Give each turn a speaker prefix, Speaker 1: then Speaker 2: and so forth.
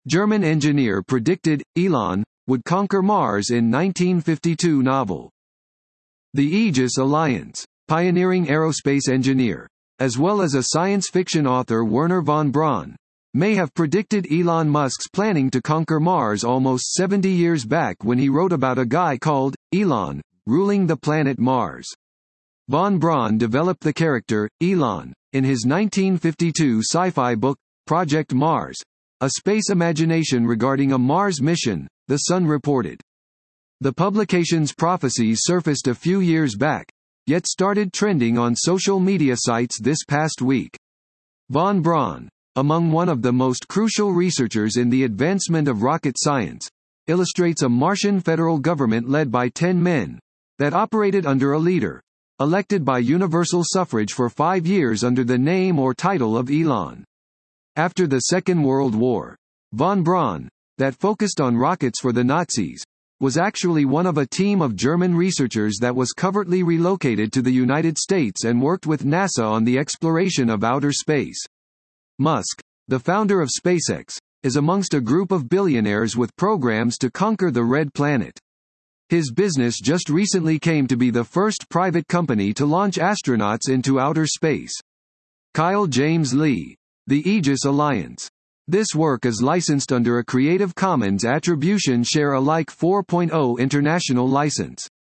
Speaker 1: German engineer predicted Elon would conquer Mars in 1952 novel. The Aegis Alliance. Pioneering aerospace engineer, as well as a science fiction author Wernher von Braun, may have predicted Elon Musk's planning to conquer Mars almost 70 years back when he wrote about a guy called Elon ruling the planet Mars. Von Braun developed the character Elon in his 1952 sci-fi book Project Mars, a space imagination regarding a Mars mission, The Sun reported. The publication's prophecies surfaced a few years back, yet started trending on social media sites this past week. Von Braun, among one of the most crucial researchers in the advancement of rocket science, illustrates a Martian federal government led by 10 men, that operated under a leader, elected by universal suffrage for 5 years under the name or title of Elon. After the Second World War, von Braun, that focused on rockets for the Nazis, was actually one of a team of German researchers that was covertly relocated to the United States and worked with NASA on the exploration of outer space. Musk, the founder of SpaceX, is amongst a group of billionaires with programs to conquer the Red Planet. His business just recently came to be the first private company to launch astronauts into outer space. Kyle James Lee. The Aegis Alliance. This work is licensed under a Creative Commons Attribution Share Alike 4.0 international license.